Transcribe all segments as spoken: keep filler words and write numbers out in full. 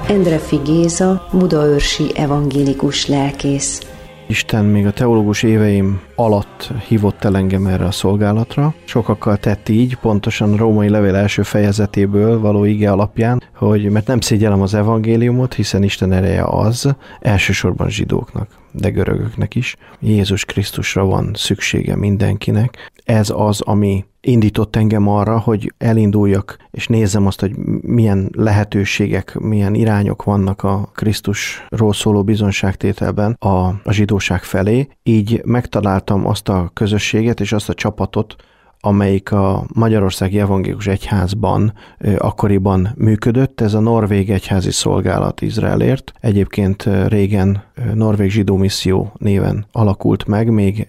Endreffy Géza, budaörsi evangélikus lelkész. Isten még a teológus éveim alatt hívott el engem erre a szolgálatra. Sokakkal tett így, pontosan a római levél első fejezetéből való ige alapján, hogy mert nem szégyellem az evangéliumot, hiszen Isten ereje az, elsősorban zsidóknak, de görögöknek is. Jézus Krisztusra van szüksége mindenkinek. Ez az, ami indított engem arra, hogy elinduljak, és nézzem azt, hogy milyen lehetőségek, milyen irányok vannak a Krisztusról szóló bizonságtételben a, a zsidóság felé. Így megtaláltam azt a közösséget és azt a csapatot, amelyik a Magyarországi Evangélikus Egyházban akkoriban működött. Ez a Norvég Egyházi Szolgálat Izraelért. Egyébként régen Norvég Zsidó Misszió néven alakult meg, még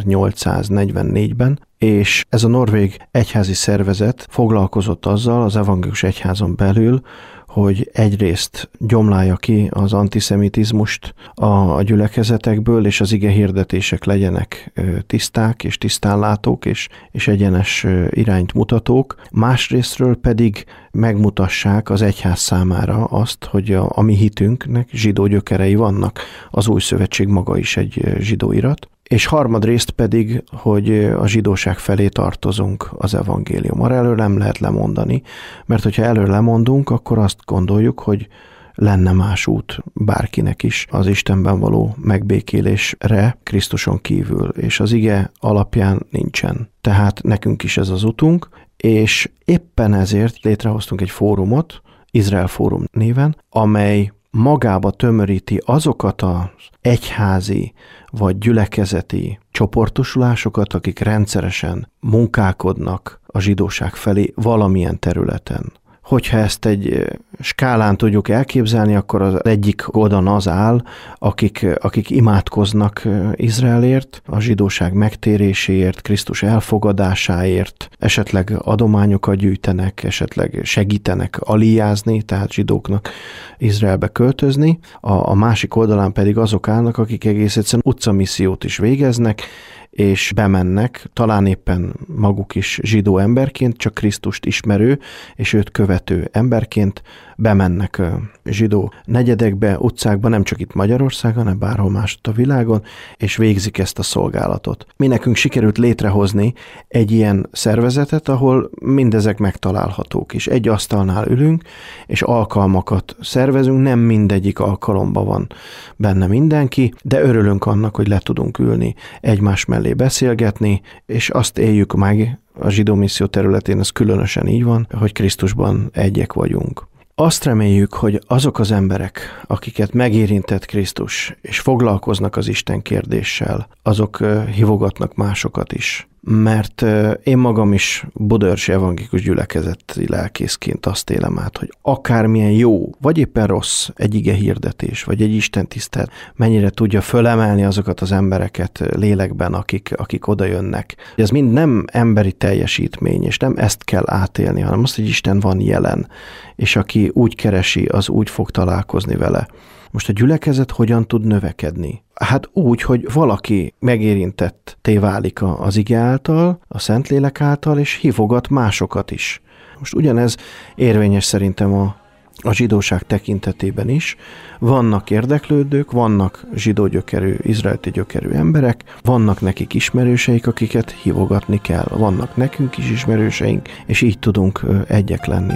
ezernyolcszáznegyvennégyben, és ez a norvég egyházi szervezet foglalkozott azzal az evangélikus egyházon belül, hogy egyrészt gyomlálja ki az antiszemitizmust a gyülekezetekből, és az ige hirdetések legyenek tiszták és tisztánlátók és, és egyenes irányt mutatók. Másrésztről pedig megmutassák az egyház számára azt, hogy a, a mi hitünknek zsidó gyökerei vannak. Az Új Szövetség maga is egy zsidó irat. És harmadrészt pedig, hogy a zsidóság felé tartozunk az evangélium. Erről nem lehet lemondani, mert hogyha erről lemondunk, akkor azt gondoljuk, hogy lenne más út bárkinek is az Istenben való megbékélésre Krisztuson kívül, és az ige alapján nincsen. Tehát nekünk is ez az utunk, és éppen ezért létrehoztunk egy fórumot, Izrael Fórum néven, amely magába tömöríti azokat az egyházi vagy gyülekezeti csoportosulásokat, akik rendszeresen munkálkodnak a zsidóság felé valamilyen területen. Hogyha ezt egy skálán tudjuk elképzelni, akkor az egyik oldalon az áll, akik, akik imádkoznak Izraelért, a zsidóság megtéréséért, Krisztus elfogadásáért, esetleg adományokat gyűjtenek, esetleg segítenek aliázni, tehát zsidóknak Izraelbe költözni. A, a másik oldalán pedig azok állnak, akik egész egyszerűen utcamissziót is végeznek, és bemennek, talán éppen maguk is zsidó emberként, csak Krisztust ismerő és őt követő emberként bemennek zsidó negyedekbe, utcákba, nem csak itt Magyarországon, hanem bárhol másutt a világon, és végzik ezt a szolgálatot. Mi nekünk sikerült létrehozni egy ilyen szervezetet, ahol mindezek megtalálhatók is. Egy asztalnál ülünk, és alkalmakat szervezünk, nem mindegyik alkalomban van benne mindenki, de örülünk annak, hogy le tudunk ülni egymás mellé beszélgetni, és azt éljük meg, a zsidó misszió területén ez különösen így van, hogy Krisztusban egyek vagyunk. Azt reméljük, hogy azok az emberek, akiket megérintett Krisztus, és foglalkoznak az Isten kérdéssel, azok hívogatnak másokat is. Mert én magam is budaörsi evangélikus gyülekezeti lelkészként azt élem át, hogy akármilyen jó, vagy éppen rossz egy ige hirdetés, vagy egy istentisztelet, mennyire tudja fölemelni azokat az embereket lélekben, akik, akik oda jönnek. Ez mind nem emberi teljesítmény, és nem ezt kell átélni, hanem azt, hogy Isten van jelen, és aki úgy keresi, az úgy fog találkozni vele. Most a gyülekezet hogyan tud növekedni? Hát úgy, hogy valaki megérintetté válik az ige által, a Szentlélek által, és hívogat másokat is. Most ugyanez érvényes szerintem a, a zsidóság tekintetében is. Vannak érdeklődők, vannak zsidó gyökerű, izraeliti gyökerű emberek, vannak nekik ismerőseik, akiket hívogatni kell. Vannak nekünk is ismerőseink, és így tudunk egyek lenni.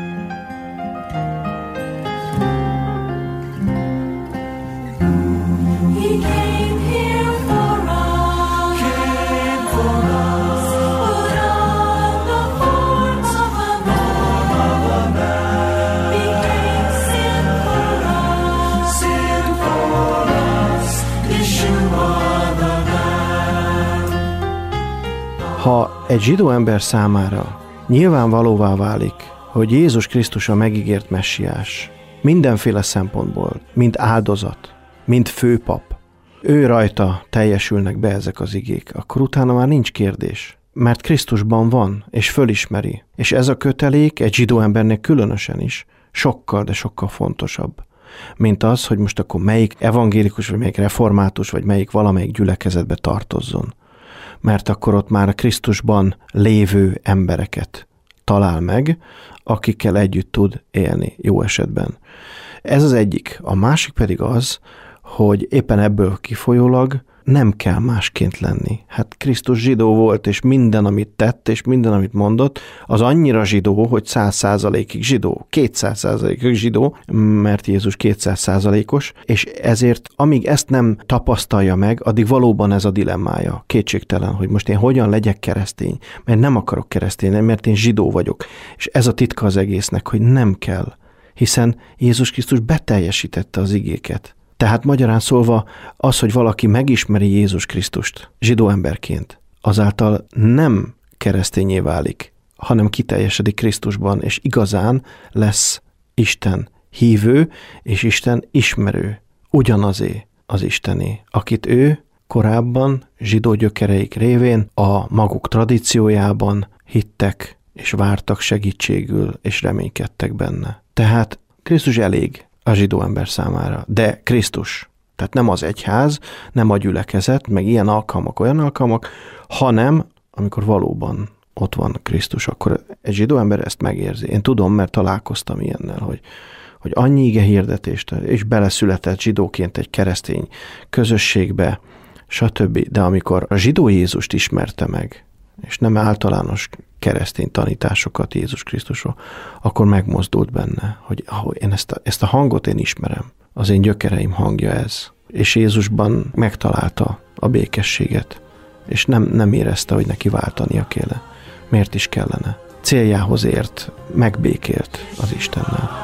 Ha egy zsidó ember számára nyilvánvalóvá válik, hogy Jézus Krisztus a megígért messiás, mindenféle szempontból, mint áldozat, mint főpap, ő rajta teljesülnek be ezek az igék, akkor utána már nincs kérdés, mert Krisztusban van, és fölismeri. És ez a kötelék egy zsidó embernek különösen is sokkal, de sokkal fontosabb, mint az, hogy most akkor melyik evangélikus, vagy melyik református, vagy melyik valamelyik gyülekezetbe tartozzon. Mert akkor ott már a Krisztusban lévő embereket talál meg, akikkel együtt tud élni jó esetben. Ez az egyik. A másik pedig az, hogy éppen ebből kifolyólag nem kell másként lenni. Hát Krisztus zsidó volt, és minden, amit tett, és minden, amit mondott, az annyira zsidó, hogy száz százalékig zsidó, kétszáz százalékig zsidó, mert Jézus kétszáz százalékos, és ezért amíg ezt nem tapasztalja meg, addig valóban ez a dilemmája. Kétségtelen, hogy most én hogyan legyek keresztény, mert nem akarok keresztény, mert én zsidó vagyok. És ez a titka az egésznek, hogy nem kell, hiszen Jézus Krisztus beteljesítette az igéket. Tehát magyarán szólva az, hogy valaki megismeri Jézus Krisztust zsidó emberként, azáltal nem keresztényé válik, hanem kiteljesedik Krisztusban, és igazán lesz Isten hívő és Isten ismerő. Ugyanazé az Istené, akit ő korábban zsidó gyökereik révén a maguk tradíciójában hittek és vártak segítségül, és reménykedtek benne. Tehát Krisztus elég a zsidó ember számára, de Krisztus, tehát nem az egyház, nem a gyülekezet, meg ilyen alkalmak, olyan alkalmak, hanem amikor valóban ott van Krisztus, akkor egy zsidó ember ezt megérzi. Én tudom, mert találkoztam ilyennel, hogy, hogy annyi ige hirdetést, és beleszületett zsidóként egy keresztény közösségbe, stb. De amikor a zsidó Jézust ismerte meg, és nem általános keresztény tanításokat Jézus Krisztusról, akkor megmozdult benne, hogy ahogy én ezt a, ezt a hangot én ismerem, az én gyökereim hangja ez. És Jézusban megtalálta a békességet, és nem, nem érezte, hogy neki váltania kéne. Miért is kellene? Céljához ért, megbékélt az Istennel.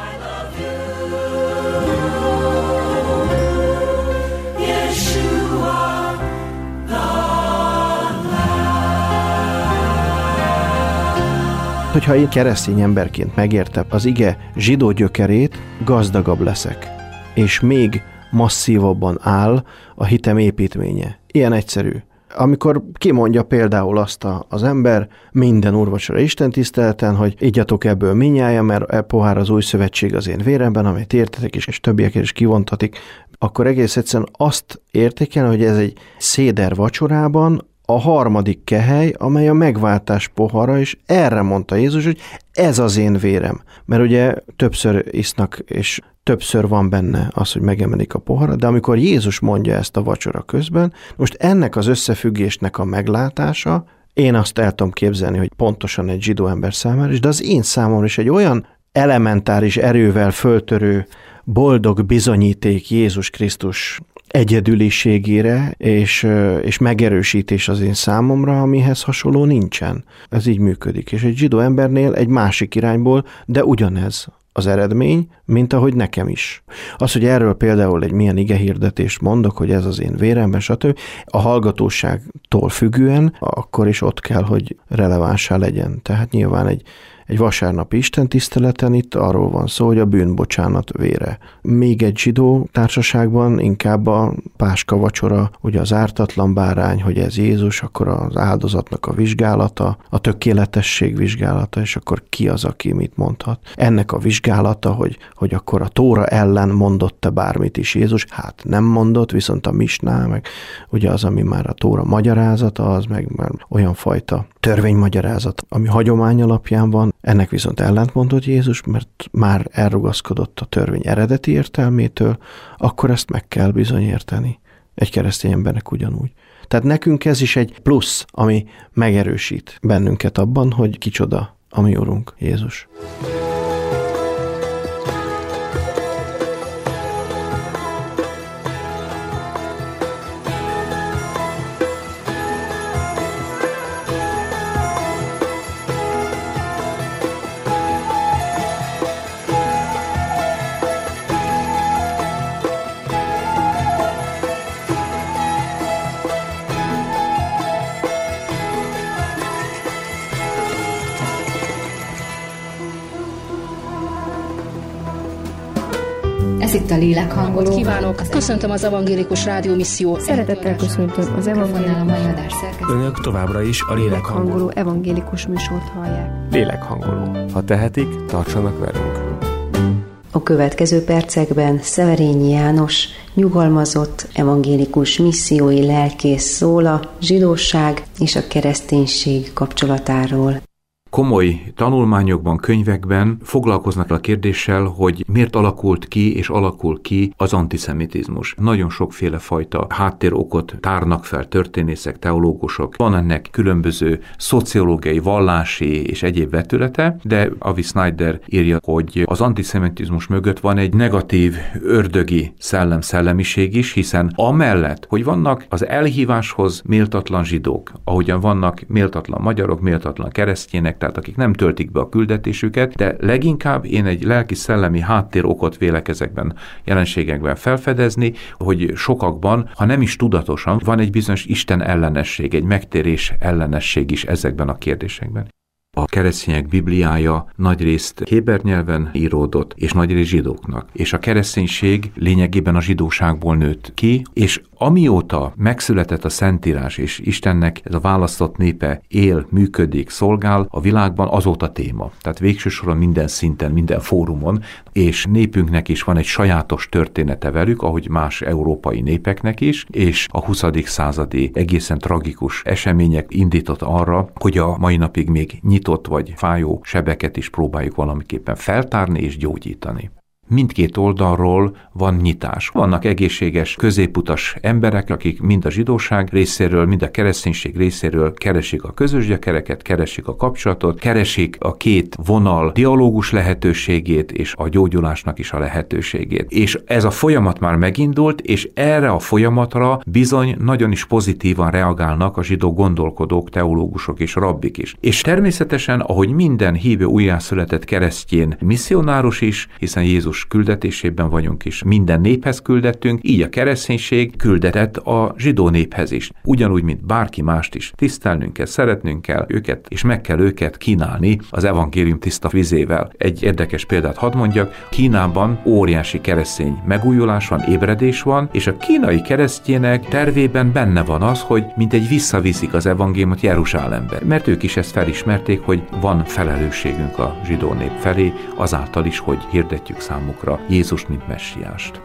Hogyha én keresztény emberként megértem az ige zsidó gyökerét, gazdagabb leszek, és még masszívabban áll a hitem építménye. Ilyen egyszerű. Amikor kimondja például azt a, az ember minden úrvacsora istentiszteleten, hogy igyatok ebből minnyájan, mert e pohár az új szövetség az én véremben, amit értetek is, és többiek is kivontatik, akkor egész egyszerűen azt értékelni, hogy ez egy széder vacsorában a harmadik kehely, amely a megváltás pohara, és erre mondta Jézus, hogy ez az én vérem. Mert ugye többször isznak, és többször van benne az, hogy megemelik a poharat, de amikor Jézus mondja ezt a vacsora közben, most ennek az összefüggésnek a meglátása, én azt el tudom képzelni, hogy pontosan egy zsidó ember számára is, de az én számomra is egy olyan elementáris erővel föltörő, boldog bizonyíték Jézus Krisztus egyedüliségére, és, és megerősítés az én számomra, amihez hasonló nincsen. Ez így működik. És egy zsidó embernél egy másik irányból, de ugyanez az eredmény, mint ahogy nekem is. Az, hogy erről például egy milyen igehirdetést mondok, hogy ez az én véremben, stb. A hallgatóságtól függően, akkor is ott kell, hogy relevánsá legyen. Tehát nyilván egy Egy vasárnapi istentiszteleten itt arról van szó, hogy a bűnbocsánat vére. Még egy zsidó társaságban inkább a páska vacsora, ugye az ártatlan bárány, hogy ez Jézus, akkor az áldozatnak a vizsgálata, a tökéletesség vizsgálata, és akkor ki az, aki mit mondhat. Ennek a vizsgálata, hogy, hogy akkor a Tóra ellen mondott-e bármit is Jézus, hát nem mondott, viszont a misná, meg ugye az, ami már a Tóra magyarázata, az meg már olyan fajta törvénymagyarázat, ami hagyomány alapján van. Ennek viszont ellentmondott Jézus, mert már elrugaszkodott a törvény eredeti értelmétől, akkor ezt meg kell bizony érteni. Egy keresztény embernek ugyanúgy. Tehát nekünk ez is egy plusz, ami megerősít bennünket abban, hogy kicsoda a mi Urunk, Jézus. Ez itt a Lélekhangoló. Kívánok! Köszöntöm az Evangélikus Rádió Misszió. Szeretettel köszöntöm az evangélikus. Önök továbbra is a Lélekhangoló evangélikus műsort hallják. Lélekhangoló. Ha tehetik, tartsanak velünk. A következő percekben Szeverényi János, nyugalmazott evangélikus missziói lelkész szól a zsidóság és a kereszténység kapcsolatáról. komoly tanulmányokban, könyvekben foglalkoznak a kérdéssel, hogy miért alakult ki és alakul ki az antiszemitizmus. Nagyon sokféle fajta háttérokot tárnak fel történészek, teológusok. Van ennek különböző szociológiai, vallási és egyéb vetülete, de Avi Snyder írja, hogy az antiszemitizmus mögött van egy negatív, ördögi szellem szellemiség is, hiszen amellett, hogy vannak az elhíváshoz méltatlan zsidók, ahogyan vannak méltatlan magyarok, méltatlan keresztjének, tehát akik nem töltik be a küldetésüket, de leginkább én egy lelki-szellemi háttérokot vélek ezekben jelenségekben felfedezni, hogy sokakban, ha nem is tudatosan, van egy bizonyos Isten ellenesség, egy megtérés ellenesség is ezekben a kérdésekben. A keresztények Bibliája nagyrészt héber nyelven íródott, és nagyrészt zsidóknak. És a kereszténység lényegében a zsidóságból nőtt ki, és amióta megszületett a Szentírás, és Istennek ez a választott népe él, működik, szolgál a világban, azóta téma. Tehát végső soron minden szinten, minden fórumon, és népünknek is van egy sajátos története velük, ahogy más európai népeknek is, és a huszadik századi egészen tragikus események indított arra, hogy a mai napig még nyitott vagy fájó sebeket is próbáljuk valamiképpen feltárni és gyógyítani. Mindkét oldalról van nyitás. Vannak egészséges, középutas emberek, akik mind a zsidóság részéről, mind a kereszténység részéről keresik a közös gyökereket, keresik a kapcsolatot, keresik a két vonal dialógus lehetőségét és a gyógyulásnak is a lehetőségét. És ez a folyamat már megindult, és erre a folyamatra bizony nagyon is pozitívan reagálnak a zsidó gondolkodók, teológusok és rabbik is. És természetesen, ahogy minden hívő újjászületett keresztjén misszionárus is, hiszen Jézus küldetésében vagyunk is. Minden néphez küldettünk, így a kereszténység küldetett a zsidó néphez is. Ugyanúgy, mint bárki mást is. Tisztelnünk kell, szeretnünk kell őket, és meg kell őket kínálni az evangélium tiszta vizével. Egy érdekes példát hadd mondjak. Kínában óriási keresztény megújulás van, ébredés van, és a kínai keresztjének tervében benne van az, hogy mintegy visszaviszik az evangéliumot Jeruzsálembe. Mert ők is ezt felismerték, hogy van felelősségünk a zsidó nép felé, azáltal is, hogy hirdetjük számukra Jézus, mint messiást.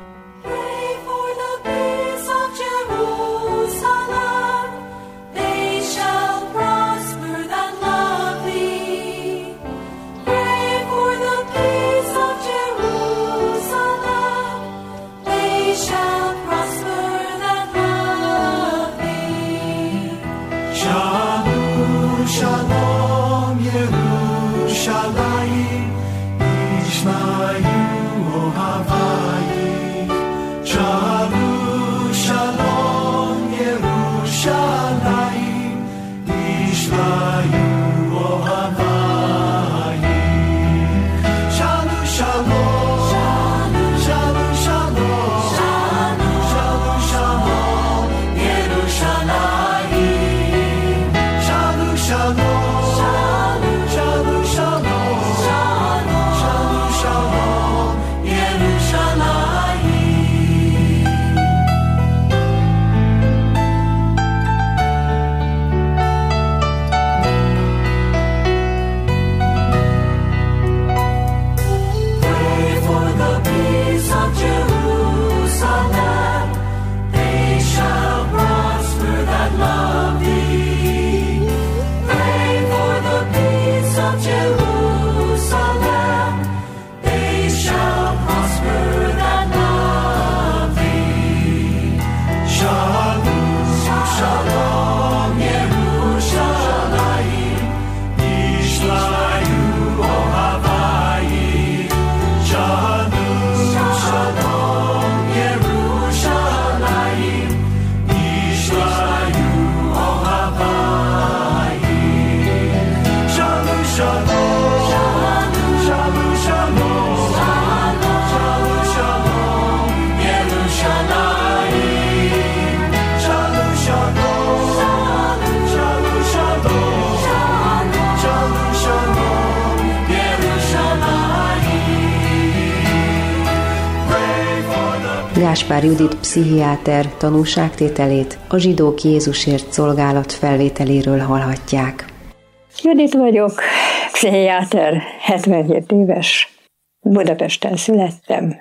Gáspár Judit pszichiáter tanúságtételét a Zsidók Jézusért szolgálat felvételéről hallhatják. Judit vagyok, pszichiáter, hetvenhét éves, Budapesten születtem,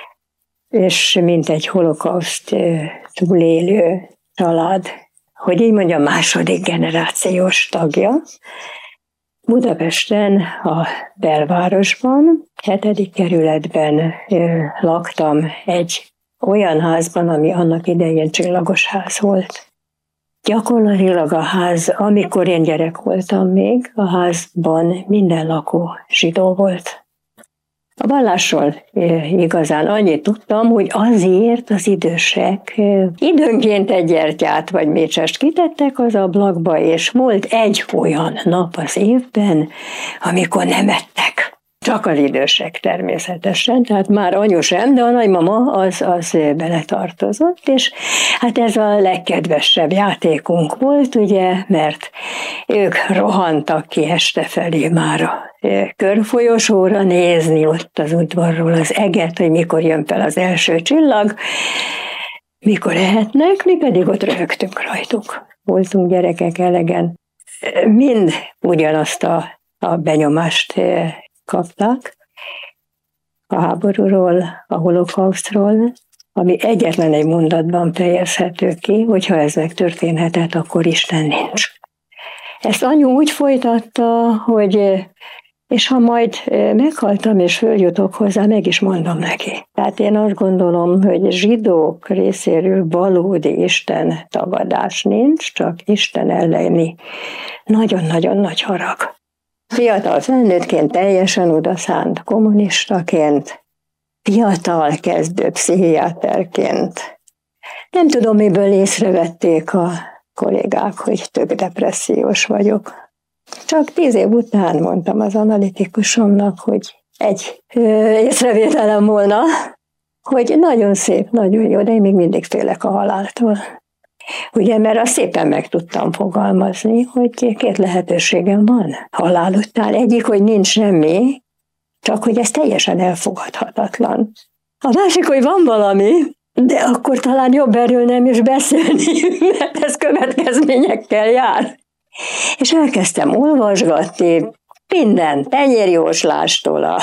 és mint egy holokauszt túlélő család, hogy így mondjam, második generációs tagja. Budapesten, a belvárosban, hetedik kerületben laktam egy olyan házban, ami annak idején csillagos ház volt. Gyakorlatilag a ház, amikor én gyerek voltam még, a házban minden lakó zsidó volt. A vallásról igazán annyit tudtam, hogy azért az idősek időnként egy gyertyát vagy mécsest kitettek az ablakba, és volt egy olyan nap az évben, amikor nem ettek. Csak az idősek természetesen, tehát már anyu sem, de a nagymama az, az beletartozott, és hát ez a legkedvesebb játékunk volt, ugye, mert ők rohantak ki este felé már a körfolyosóra nézni ott az udvarról az eget, hogy mikor jön fel az első csillag, mikor ehetnek, mi pedig ott röhögtünk rajtuk. Voltunk gyerekek elegen. Mind ugyanazt a, a benyomást kaptak a háborúról, a holokausztról, ami egyetlen egy mondatban fejezhető ki, hogyha ez megtörténhetett, akkor Isten nincs. Ezt anyu úgy folytatta, hogy és ha majd meghaltam és följutok hozzá, meg is mondom neki. Tehát én azt gondolom, hogy zsidók részéről valódi Isten tagadás nincs, csak Isten elleni nagyon-nagyon nagy harag. Fiatal felnőttként teljesen odaszánt kommunistaként, fiatal kezdő pszichiáterként. Nem tudom, miből észrevették a kollégák, hogy tök depressziós vagyok. Csak tíz év után mondtam az analitikusomnak, hogy egy ö, észrevételem volna, hogy nagyon szép, nagyon jó, de én még mindig félek a haláltól. Ugye, mert azt szépen meg tudtam fogalmazni, hogy két lehetőségem van halál után. Egyik, hogy nincs semmi, csak hogy ez teljesen elfogadhatatlan. A másik, hogy van valami, de akkor talán jobb erről nem is beszélni, mert ez következményekkel jár. És elkezdtem olvasgatni minden tenyérjóslástól a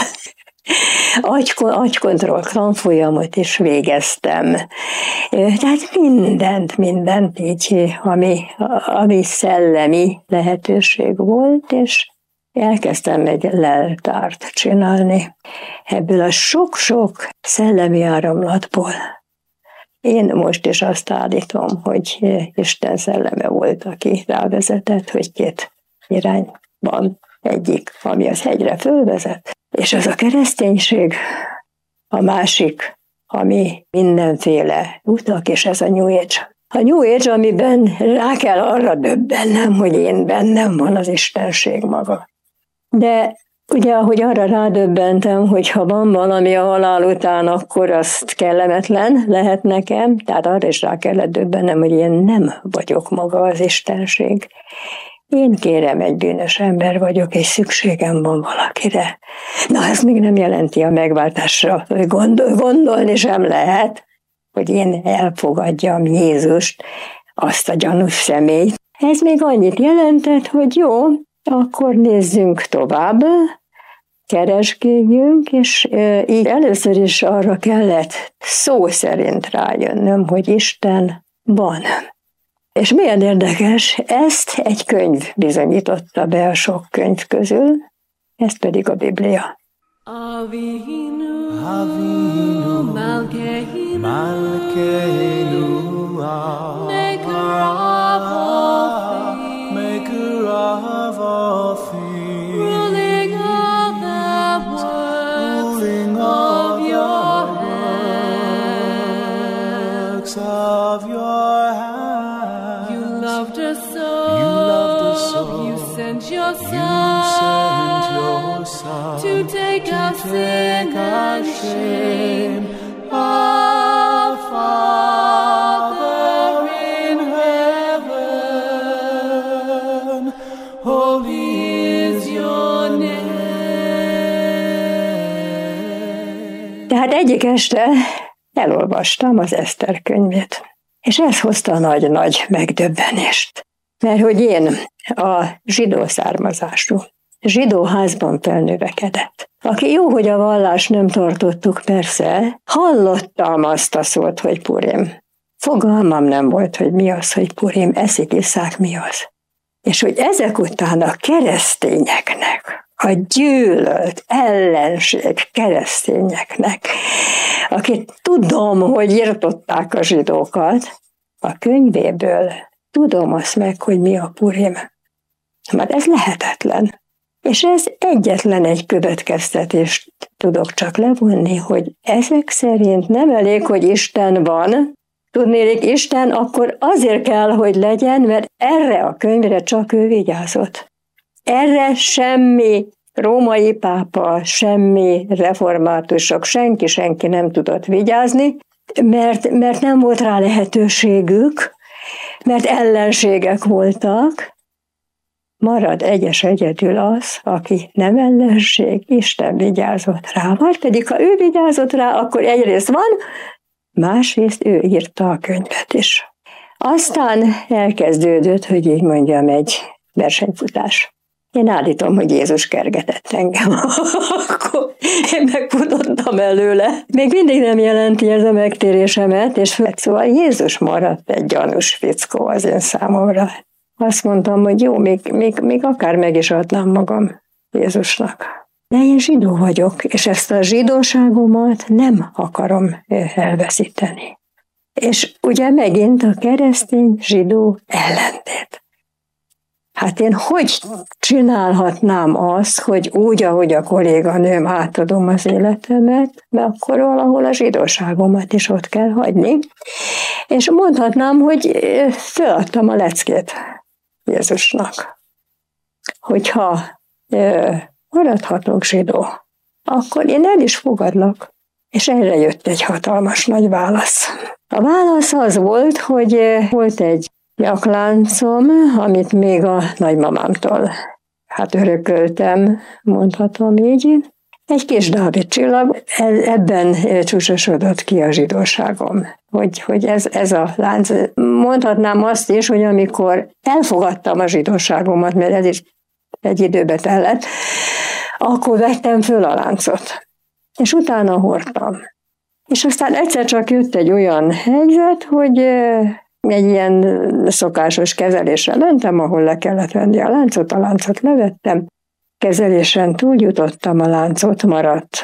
agykontroll tanfolyamot is végeztem. Tehát mindent, mindent így, ami, ami szellemi lehetőség volt, és elkezdtem egy leltárt csinálni ebből a sok-sok szellemi áramlatból. Én most is azt állítom, hogy Isten szelleme volt, aki rávezetett, hogy két irányban egyik, ami az hegyre fölvezet, és az a kereszténység, a másik, ami mindenféle utak, és ez a New Age. A New Age, amiben rá kell arra döbbennem, hogy én bennem van az Istenség maga. De ugye, ahogy arra rádöbbentem, hogy ha van valami a halál után, akkor azt kellemetlen lehet nekem, tehát arra is rá kellett döbbennem, hogy én nem vagyok maga az Istenség. Én kérem, egy bűnös ember vagyok, és szükségem van valakire. Na, ez még nem jelenti a megváltásra, hogy gondol, gondolni sem lehet, hogy én elfogadjam Jézust, azt a gyanús személyt. Ez még annyit jelentett, hogy jó, akkor nézzünk tovább, keresgéljünk, és így először is arra kellett szó szerint rájönnöm, hogy Isten van. És milyen érdekes, ezt egy könyv bizonyította be a sok könyv közül, ez pedig a Biblia. Avinu, Avinu, Malkeinu, Malkeinu, Maker of all things, Maker of all things, ruling of the works, ruling of your hands, of your hands. You loved us so, you loved us so, you sent your Son, you sent your Son to take our sin and shame. Our Father in heaven, holy is your name. Tehát egyik este elolvastam az Eszter könyvét, és ez hozta a nagy-nagy megdöbbenést. Mert hogy én a zsidó származású, zsidó házban felnövekedett, aki jó, hogy a vallást nem tartottuk, persze, hallottam azt a szót, hogy Purim. Fogalmam nem volt, hogy mi az, hogy Purim, eszik, isszák, mi az. És hogy ezek után a keresztényeknek, a gyűlölt ellenség keresztényeknek, akik tudom, hogy írtották a zsidókat, a könyvéből tudom azt meg, hogy mi a Purim. Mert ez lehetetlen. És ez egyetlen egy következtetést tudok csak levonni, hogy ezek szerint nem elég, hogy Isten van, tudnélik, Isten akkor azért kell, hogy legyen, mert erre a könyvre csak ő vigyázott. Erre semmi római pápa, semmi reformátusok, senki-senki nem tudott vigyázni, mert, mert nem volt rá lehetőségük, mert ellenségek voltak. Marad egyes egyedül az, aki nem ellenség, Isten vigyázott rá. Vagy pedig, ha ő vigyázott rá, akkor egyrészt van, másrészt ő írta a könyvet is. Aztán elkezdődött, hogy így mondjam, egy versenyfutás. Én állítom, hogy Jézus kergetett engem. Akkor én megfutottam előle. Még mindig nem jelenti ez a megtérésemet, és szóval Jézus maradt egy gyanús fickó az én számomra. Azt mondtam, hogy jó, még, még, még akár meg is adnám magam Jézusnak. De én zsidó vagyok, és ezt a zsidóságomat nem akarom elveszíteni. És ugye megint a keresztény-zsidó ellentét. Hát én hogy csinálhatnám azt, hogy úgy, ahogy a kolléganőm átadom az életemet, mert akkor valahol a zsidóságomat is ott kell hagyni. És mondhatnám, hogy föladtam a leckét Jézusnak. Hogyha maradhatok zsidó, akkor én el is fogadlak. És erre jött egy hatalmas nagy válasz. A válasz az volt, hogy volt egy nyakláncom, amit még a nagymamámtól hát örököltem, mondhatom így. Egy kis Dávid csillag, ebben csúcsosodott ki a zsidóságom. Hogy, hogy ez, ez a lánc. Mondhatnám azt is, hogy amikor elfogadtam a zsidóságomat, mert ez is egy időbe tellett, akkor vettem föl a láncot. És utána hordtam. És aztán egyszer csak jött egy olyan helyzet, hogy egy ilyen szokásos kezelésre mentem, ahol le kellett venni a láncot, a láncot levettem, kezelésen túljutottam, a láncot maradt,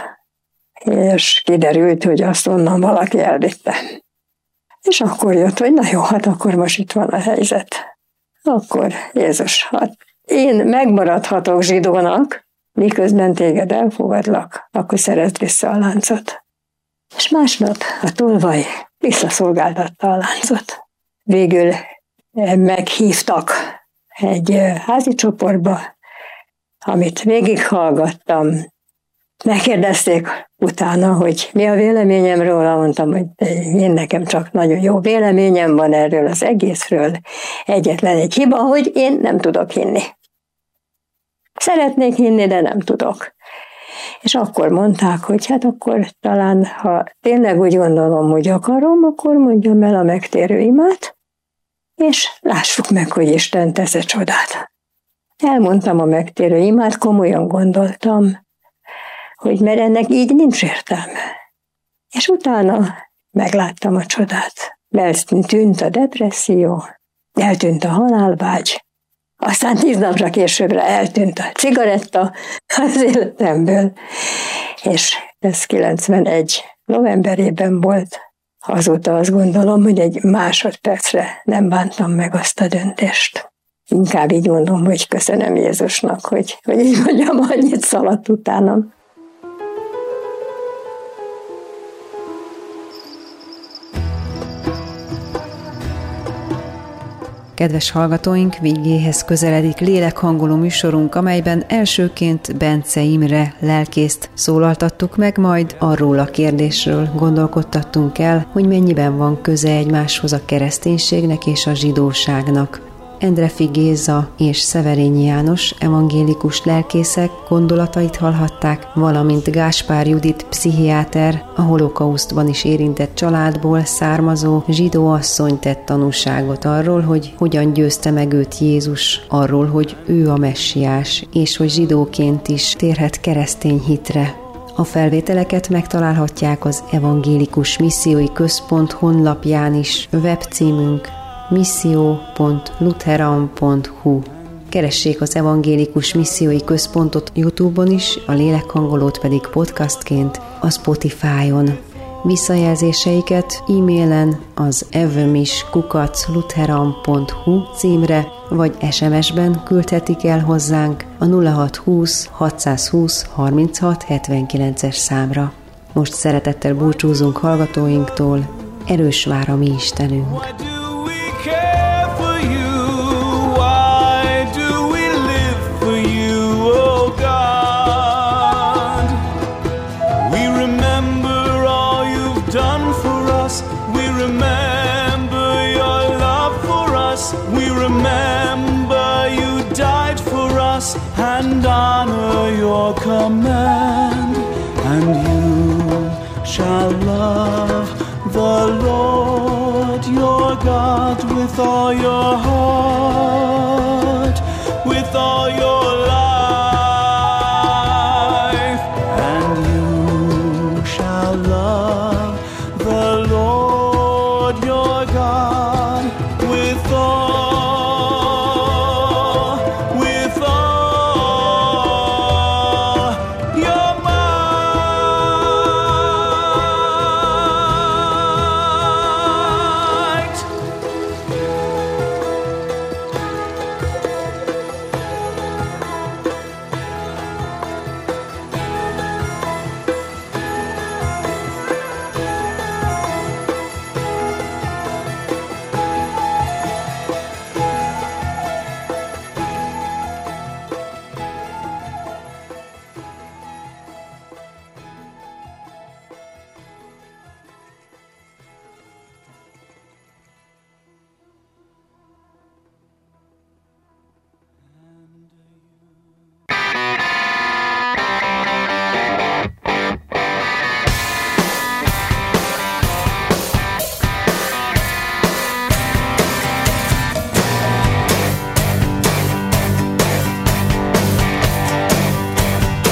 és kiderült, hogy azt onnan valaki elvitte. És akkor jött, hogy na jó, hát akkor most itt van a helyzet. Akkor Jézus, hát én megmaradhatok zsidónak, miközben téged elfogadlak, akkor szerezd vissza a láncot. És másnap a tolvaj visszaszolgáltatta a láncot. Végül meghívtak egy házi csoportba, amit végighallgattam. Megkérdezték utána, hogy mi a véleményem róla, mondtam, hogy én nekem csak nagyon jó véleményem van erről az egészről. Egyetlen egy hiba, hogy én nem tudok hinni. Szeretnék hinni, de nem tudok. És akkor mondták, hogy hát akkor talán, ha tényleg úgy gondolom, hogy akarom, akkor mondjam el a megtérő imát, és lássuk meg, hogy Isten tesz egy csodát. Elmondtam a megtérő imát, komolyan gondoltam, hogy mert ennek így nincs értelme. És utána megláttam a csodát. Eltűnt a depresszió, eltűnt a halálvágy, aztán tíz napra későbbre eltűnt a cigaretta az életemből, és ez kilencvenegy novemberében volt. Azóta azt gondolom, hogy egy másodpercre nem bántam meg azt a döntést. Inkább így mondom, hogy köszönöm Jézusnak, hogy, hogy így mondjam, annyit szaladt utánam. Kedves hallgatóink, végéhez közeledik lélekhangoló műsorunk, amelyben elsőként Bence Imre lelkészt szólaltattuk meg, majd arról a kérdésről gondolkodtattunk el, hogy mennyiben van köze egymáshoz a kereszténységnek és a zsidóságnak. Endreffy Géza és Szeverényi János evangélikus lelkészek gondolatait hallhatták, valamint Gáspár Judit pszichiáter, a holokausztban is érintett családból származó zsidó asszony tett tanúságot arról, hogy hogyan győzte meg őt Jézus, arról, hogy ő a messiás, és hogy zsidóként is térhet keresztény hitre. A felvételeket megtalálhatják az Evangélikus Missziói Központ honlapján is, webcímünk misszió pont lutheran pont hu. Keressék az Evangélikus Missziói Központot YouTube-on is, a Lélekhangolót pedig podcastként a Spotify-on. Visszajelzéseiket e-mailen az evemis kukac lutheran pont hu címre, vagy es em es-ben küldhetik el hozzánk a nulla hat húsz hatszázhúsz harminchat hetvenkilences számra. Most szeretettel búcsúzunk hallgatóinktól, erős vár a mi Istenünk. And honor your command, and you shall love the Lord your God with all your heart, with all your life.